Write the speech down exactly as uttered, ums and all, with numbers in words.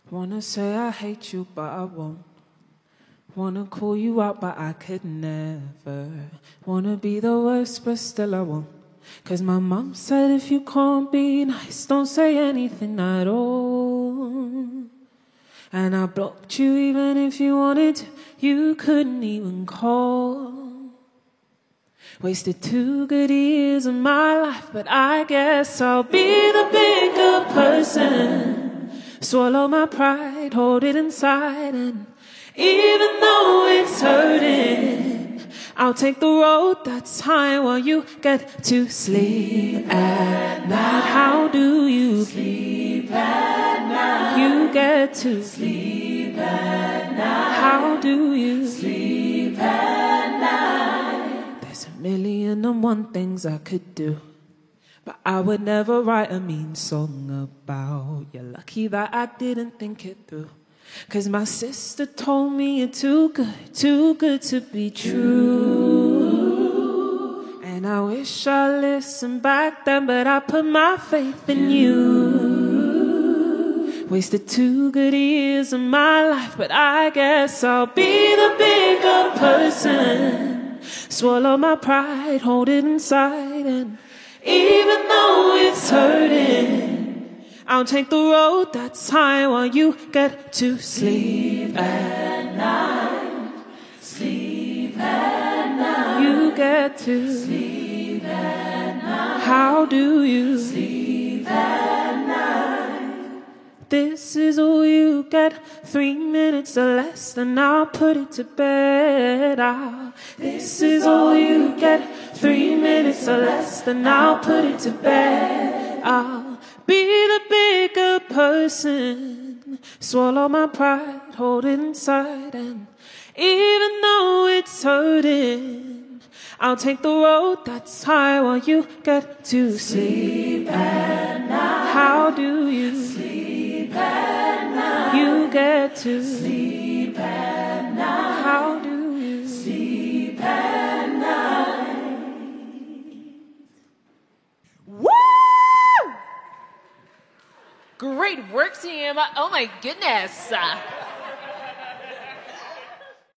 Wanna say I hate you, but I won't. Wanna call you out, but I could never. Wanna be the worst, but still I won't. Cause my mom said if you can't be nice, don't say anything at all. And I blocked you even if you wanted to, you couldn't even call. Wasted two good years of my life, but I guess I'll be the bigger person. Swallow my pride, hold it inside, and even though it's hurting, I'll take the road that's high while you get to sleep at night. How do you sleep at night? You get to sleep at night. How do you sleep at night? There's a million and one things I could do, but I would never write a mean song about you. Lucky that I didn't think it through. Cause my sister told me you're too good, too good to be true. And I wish I listened back then, but I put my faith in you. Wasted two good years of my life, but I guess I'll be the bigger person. Swallow my pride, hold it inside, and even though it's hurting, I'll take the road that's high while you get to sleep at night. Sleep at night. You get to sleep at night. How do you sleep at night? This is all you get. Three minutes or less, then I'll put it to bed. I'll, this is all you get. Three minutes or less, then I'll put it to bed. I'll be the bigger person. Swallow my pride, hold it inside, and even though it's hurting, I'll take the road that's high while you get to sleep at night. How do you sleep at night? You get to sleep at night. How do you sleep at night? Woo! Great work, team. Oh my goodness.